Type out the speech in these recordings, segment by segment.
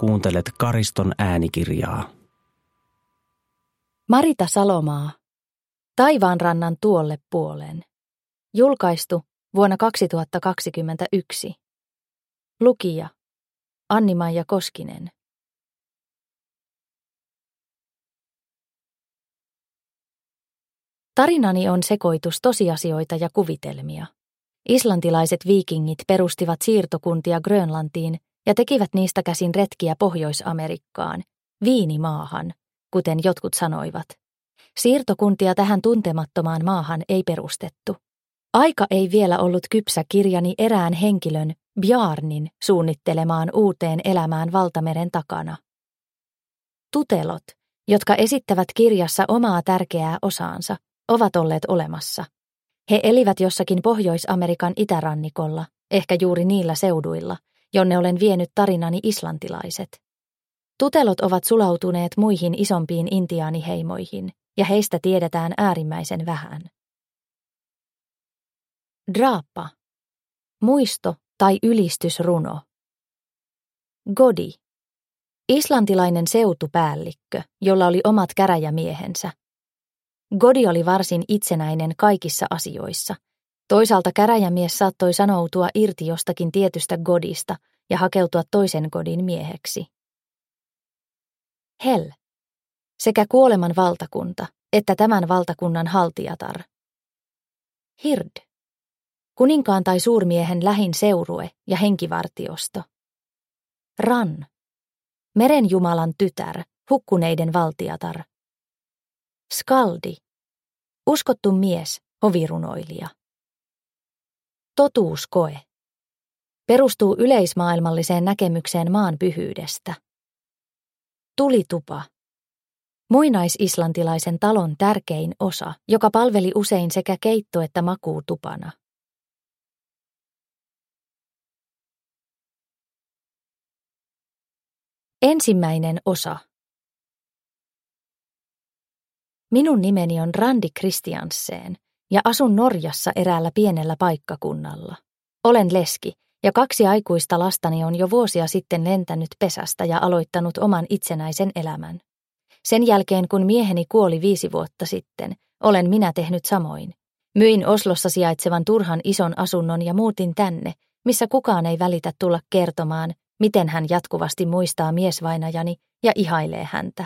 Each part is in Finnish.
kuuntelet Kariston äänikirjaa. Marita Salomaa. Taivaanrannan tuolle puolen. Julkaistu vuonna 2021. Lukija Anni-Maija Koskinen. Tarinani on sekoitus tosiasioita ja kuvitelmia. Islantilaiset viikingit perustivat siirtokuntia Grönlantiin ja tekivät niistä käsin retkiä Pohjois-Amerikkaan, Viinimaahan, kuten jotkut sanoivat. Siirtokuntia tähän tuntemattomaan maahan ei perustettu. Aika ei vielä ollut kypsä kirjani erään henkilön, Bjarnin, suunnittelemaan uuteen elämään valtameren takana. Tutelot, jotka esittävät kirjassa omaa tärkeää osaansa, ovat olleet olemassa. He elivät jossakin Pohjois-Amerikan itärannikolla, ehkä juuri niillä seuduilla, jonne olen vienyt tarinani islantilaiset. Tutelot ovat sulautuneet muihin isompiin intiaaniheimoihin, ja heistä tiedetään äärimmäisen vähän. Draappa. Muisto tai ylistysruno. Godi. Islantilainen seutupäällikkö, jolla oli omat käräjämiehensä. Godi oli varsin itsenäinen kaikissa asioissa. Toisaalta käräjämies saattoi sanoutua irti jostakin tietystä godista ja hakeutua toisen godin mieheksi. Hel. Sekä kuoleman valtakunta että tämän valtakunnan haltijatar. Hird. Kuninkaan tai suurmiehen lähin seurue ja henkivartiosto. Ran. Merenjumalan tytär, hukkuneiden valtiatar. Skaldi. Uskottu mies, hovirunoilija. Totuuskoe. Perustuu yleismaailmalliseen näkemykseen maan pyhyydestä. Tulitupa. Muinaisislantilaisen talon tärkein osa, joka palveli usein sekä keitto- että makuutupana. Ensimmäinen osa. Minun nimeni on Randi Christiansen ja asun Norjassa eräällä pienellä paikkakunnalla. Olen leski ja 2 aikuista lastani on jo vuosia sitten lentänyt pesästä ja aloittanut oman itsenäisen elämän. Sen jälkeen kun mieheni kuoli 5 vuotta sitten, olen minä tehnyt samoin. Myin Oslossa sijaitsevan turhan ison asunnon ja muutin tänne, missä kukaan ei välitä tulla kertomaan, miten hän jatkuvasti muistaa miesvainajani ja ihailee häntä.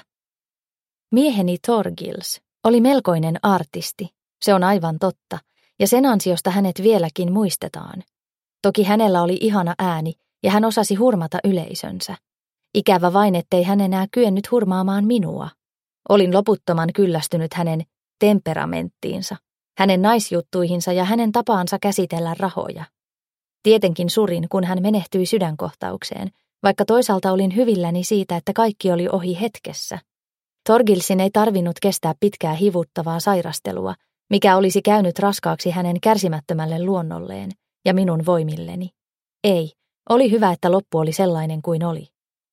Mieheni Thorgils oli melkoinen artisti, se on aivan totta, ja sen ansiosta hänet vieläkin muistetaan. Toki hänellä oli ihana ääni, ja hän osasi hurmata yleisönsä. Ikävä vain, ettei hän enää kyennyt hurmaamaan minua. Olin loputtoman kyllästynyt hänen temperamenttiinsa, hänen naisjuttuihinsa ja hänen tapaansa käsitellä rahoja. Tietenkin surin, kun hän menehtyi sydänkohtaukseen, vaikka toisaalta olin hyvilläni siitä, että kaikki oli ohi hetkessä. Thorgilsin ei tarvinnut kestää pitkää hivuttavaa sairastelua, mikä olisi käynyt raskaaksi hänen kärsimättömälle luonnolleen ja minun voimilleni. Ei, oli hyvä, että loppu oli sellainen kuin oli.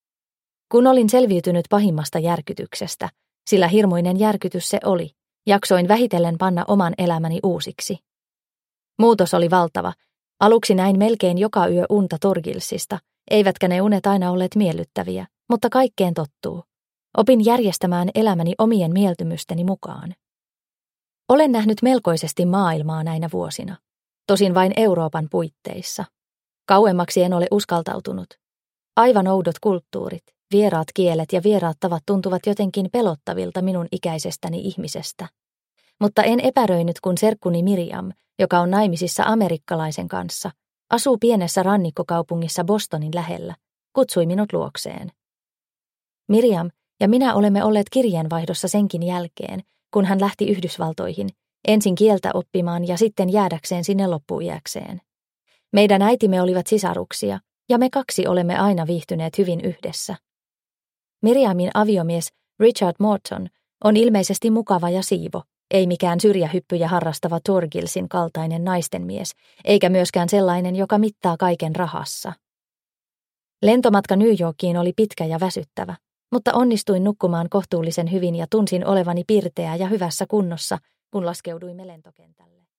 Kun olin selviytynyt pahimmasta järkytyksestä, sillä hirmuinen järkytys se oli, jaksoin vähitellen panna oman elämäni uusiksi. Muutos oli valtava. Aluksi näin melkein joka yö unta Thorgilsista, eivätkä ne unet aina olleet miellyttäviä, mutta kaikkeen tottuu. Opin järjestämään elämäni omien mieltymysteni mukaan. Olen nähnyt melkoisesti maailmaa näinä vuosina, tosin vain Euroopan puitteissa. Kauemmaksi en ole uskaltautunut. Aivan oudot kulttuurit, vieraat kielet ja vieraat tavat tuntuvat jotenkin pelottavilta minun ikäisestäni ihmisestä. Mutta en epäröinyt, kun serkkuni Miriam, joka on naimisissa amerikkalaisen kanssa, asuu pienessä rannikkokaupungissa Bostonin lähellä, kutsui minut luokseen. Miriam ja minä olemme olleet kirjeenvaihdossa senkin jälkeen, kun hän lähti Yhdysvaltoihin, ensin kieltä oppimaan ja sitten jäädäkseen sinne loppuiäkseen. Meidän äitimme olivat sisaruksia, ja me 2 olemme aina viihtyneet hyvin yhdessä. Miriamin aviomies Richard Morton on ilmeisesti mukava ja siivo, ei mikään syrjähyppyjä harrastava Thorgilsin kaltainen naistenmies, eikä myöskään sellainen, joka mittaa kaiken rahassa. Lentomatka New Yorkiin oli pitkä ja väsyttävä, mutta onnistuin nukkumaan kohtuullisen hyvin ja tunsin olevani pirteä ja hyvässä kunnossa, kun laskeuduimme lentokentälle.